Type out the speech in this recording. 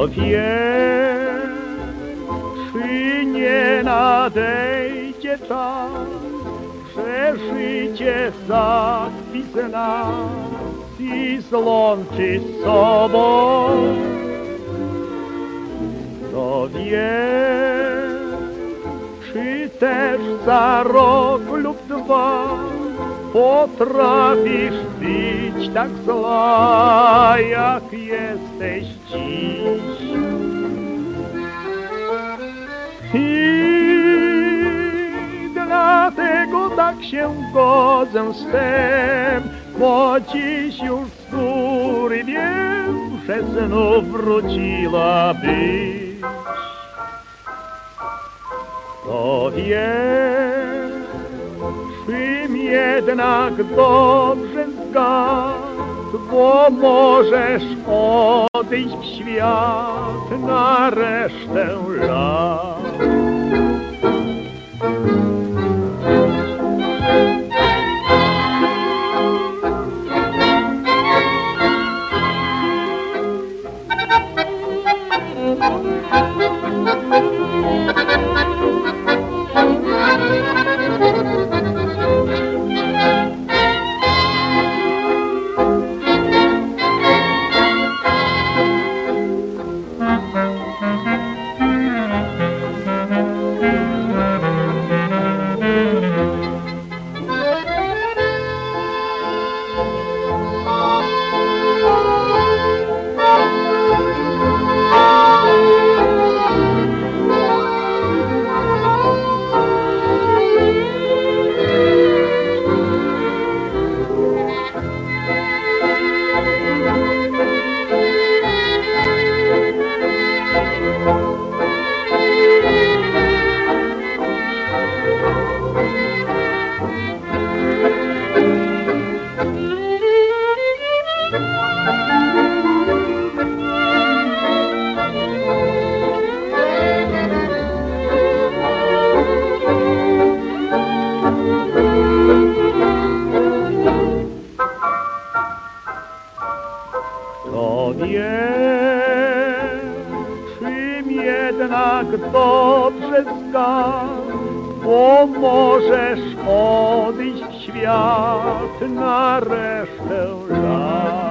Kto wie, czy nie nadejdzie czas, że życie zakwitnie nas i złączy z sobą. Kto wie, czy też za rok lub dwa potrafisz być tak zła, jak jesteś dziś. I dlatego tak się godzę z tym, bo dziś już z góry wiem, że znów wróciłabyś. Kto wie, czym jednak dobrze zgadł, bo możesz odejść w świat na resztę lat. Kto wie, czym jednak dobrze zgadł, bo możesz odejść w świat na resztę lat.